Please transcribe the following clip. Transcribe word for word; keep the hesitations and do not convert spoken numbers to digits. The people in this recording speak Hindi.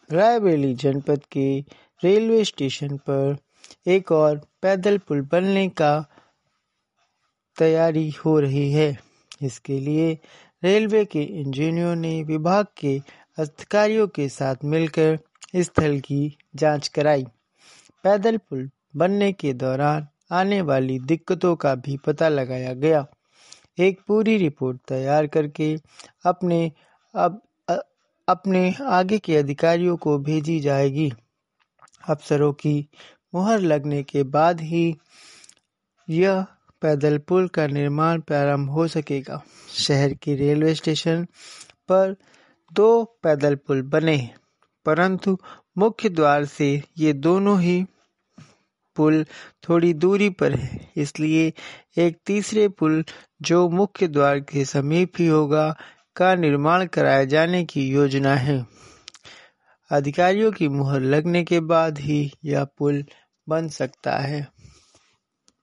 रायबरेली जनपद के रेलवे स्टेशन पर एक और पैदल पुल बनने का तैयारी हो रही है। इसके लिए रेलवे के इंजीनियरों ने विभाग के अधिकारियों के साथ मिलकर स्थल की जांच कराई। पैदल पुल बनने के दौरान आने वाली दिक्कतों का भी पता लगाया गया। एक पूरी रिपोर्ट तैयार करके अपने अब अ, अपने आगे के अधिकारियों को भेजी जाएगी। अफसरों की मुहर लगने के बाद ही यह पैदल पुल का निर्माण प्रारंभ हो सकेगा। शहर के रेलवे स्टेशन पर दो पैदल पुल बने हैं, परंतु मुख्य द्वार से ये दोनों ही पुल थोड़ी दूरी पर है, इसलिए एक तीसरे पुल जो मुख्य द्वार के समीप ही होगा का निर्माण कराए जाने की योजना है। अधिकारियों की मुहर लगने के बाद ही यह पुल बन सकता है।